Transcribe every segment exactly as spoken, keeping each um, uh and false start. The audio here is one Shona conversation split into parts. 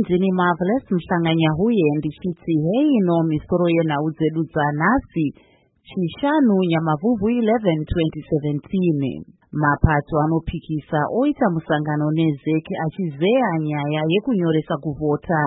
ndini Marvelous Mhlanganya huye ndichiti hei no misoro yenhau dzedu dzanhasi chishanu Nyamavhuvhu eleven twenty seventeen. Mapato anopikisa oita musangano neZEC achizeya nyaya yekunyoresa kuvota.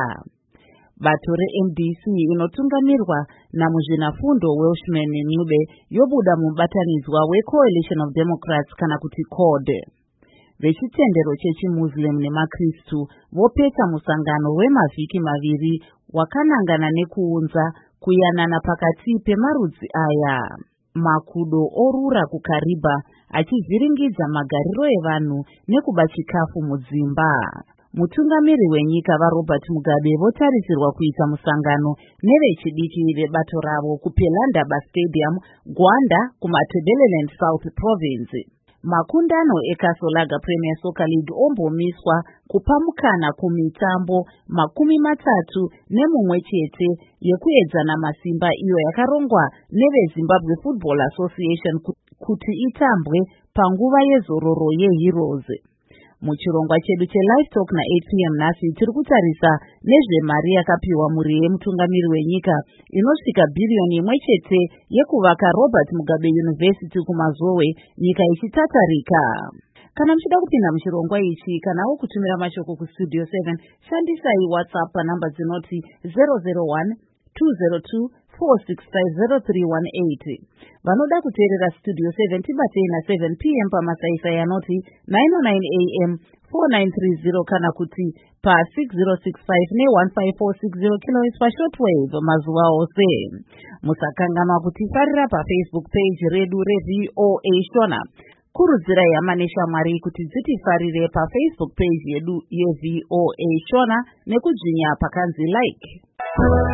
Bato re-M D C inotungamirwa namuzvinafundo Welshman Ncube yobuda mubatanidzwa weCoalition of Democrats kana kuti C O D. Vechitendero chechiMuslim nemakristu vopeta musangano wemavhiki maviri wakanangana nekuunza kuyanana pakati pemarudzi aya. Makudo orura kukariba achivhiringidza magariro evanhu nekuba chikafu mudzimba. Mutungamiri wenyika vaRobert Mugabe votarisirwa kuita musangano nevechidiki vebato ravo kuPelandaba Stadium, Gwanda, kumaTebeleland South Province. Makundano eKasolaga Premier Soccer League ombomiswa kupa mukana kumitambo makumi matatu nemumwe chete yekuedzana masimba iyo yakarongwa neveZimbabwe Football Association kuti itambwe panguva yezororo yeHeroes. Muchirongwa chedu cheLive Talk na eight p m nhasi tiri kutarisa nezvemari yakapiwa mhuri yemutungamiri wenyika inosvika bhiriyoni imwe chete yekuvaka Robert Mugabe University kumazowe, nyika ichitatarika. Kana muchida kupinda muchirongwa ichi kanawo kutumira mashoko kustudio seven, shandisai WhatsApp panhamba dzinoti zero zero one two zero two four six five zero three one eight. Vanoda kuteerera Studio seven tibatei na seven p m pamasaisai anoti nine oh nine a m four nine three zero kana kuti pa six zero six five ne one five four six zero kilohertz pa shortwave mazuva ose. Musakanganwa kutifarira pa Facebook page redu reV O A Shona. Kurudzirai hama neshamwari kuti dzitifarire pa Facebook page yedu yeV O A Shona nekudzvinya pakanzi like.